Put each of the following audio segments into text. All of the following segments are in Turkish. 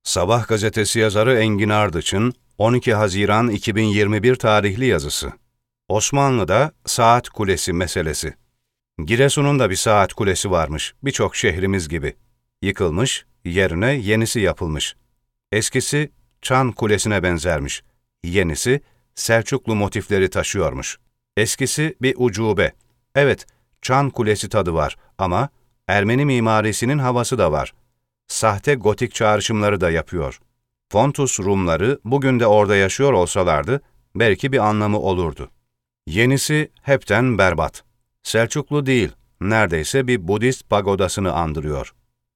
Sabah gazetesi yazarı Engin Ardıç'ın 12 Haziran 2021 tarihli yazısı. Osmanlı'da saat kulesi meselesi. Giresun'un da bir saat kulesi varmış, birçok şehrimiz gibi. Yıkılmış, yerine yenisi yapılmış. Eskisi Çan Kulesi'ne benzermiş. Yenisi Selçuklu motifleri taşıyormuş. Eskisi bir ucube. Evet, Çan Kulesi tadı var ama Ermeni mimarisinin havası da var. Sahte gotik çağrışımları da yapıyor. Pontus Rumları bugün de orada yaşıyor olsalardı, belki bir anlamı olurdu. Yenisi hepten berbat. Selçuklu değil, neredeyse bir Budist pagodasını andırıyor.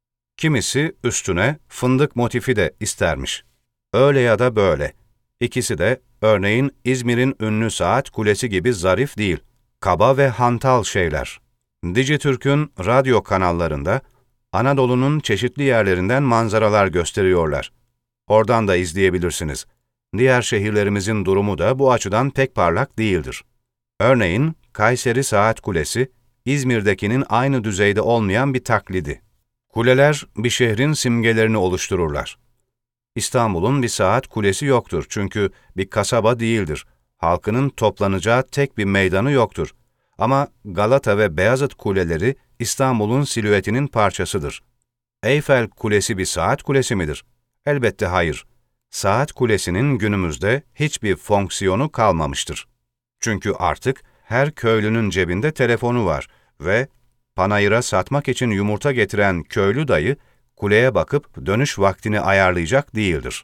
Kimisi üstüne fındık motifi de istermiş. Öyle ya da böyle. İkisi de örneğin İzmir'in ünlü saat kulesi gibi zarif değil, kaba ve hantal şeyler. Dijitürk'ün radyo kanallarında Anadolu'nun çeşitli yerlerinden manzaralar gösteriyorlar. Oradan da izleyebilirsiniz. Diğer şehirlerimizin durumu da bu açıdan pek parlak değildir. Örneğin Kayseri Saat Kulesi, İzmir'dekinin aynı düzeyde olmayan bir taklidi. Kuleler bir şehrin simgelerini oluştururlar. İstanbul'un bir saat kulesi yoktur çünkü bir kasaba değildir. Halkının toplanacağı tek bir meydanı yoktur. Ama Galata ve Beyazıt kuleleri İstanbul'un silüetinin parçasıdır. Eyfel Kulesi bir saat kulesi midir? Elbette hayır. Saat kulesinin günümüzde hiçbir fonksiyonu kalmamıştır. Çünkü artık her köylünün cebinde telefonu var ve panayıra satmak için yumurta getiren köylü dayı, kuleye bakıp dönüş vaktini ayarlayacak değildir.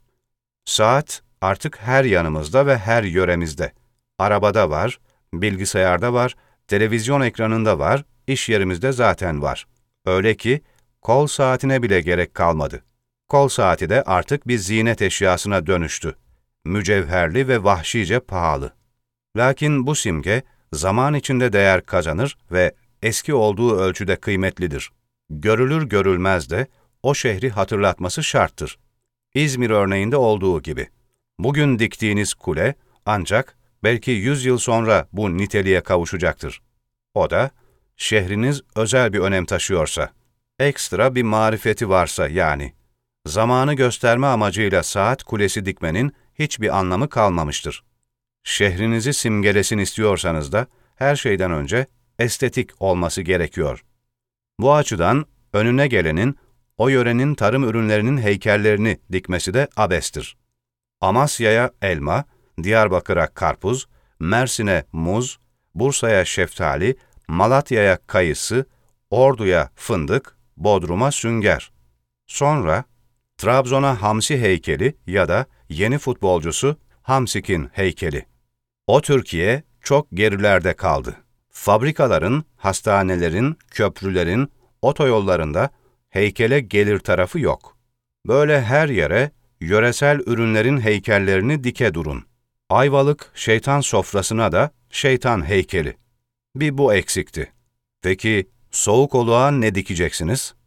Saat artık her yanımızda ve her yöremizde. Arabada var, bilgisayarda var, televizyon ekranında var, iş yerimizde zaten var. Öyle ki kol saatine bile gerek kalmadı. Kol saati de artık bir ziynet eşyasına dönüştü. Mücevherli ve vahşice pahalı. Lakin bu simge zaman içinde değer kazanır ve eski olduğu ölçüde kıymetlidir. Görülür görülmez de o şehri hatırlatması şarttır. İzmir örneğinde olduğu gibi. Bugün diktiğiniz kule ancak belki 100 yıl sonra bu niteliğe kavuşacaktır. O da şehriniz özel bir önem taşıyorsa, ekstra bir marifeti varsa yani. Zamanı gösterme amacıyla saat kulesi dikmenin hiçbir anlamı kalmamıştır. Şehrinizi simgelesin istiyorsanız da her şeyden önce estetik olması gerekiyor. Bu açıdan önüne gelenin o yörenin tarım ürünlerinin heykellerini dikmesi de abestir. Amasya'ya elma, Diyarbakır'a karpuz, Mersin'e muz, Bursa'ya şeftali, Malatya'ya kayısı, Ordu'ya fındık, Bodrum'a sünger. Sonra Trabzon'a Hamsi heykeli ya da yeni futbolcusu Hamsik'in heykeli. O Türkiye çok gerilerde kaldı. Fabrikaların, hastanelerin, köprülerin, otoyollarında heykele gelir tarafı yok. Böyle her yere yöresel ürünlerin heykellerini dike durun. Ayvalık şeytan sofrasına da şeytan heykeli. Bir bu eksikti. Peki Soğukoluğa ne dikeceksiniz?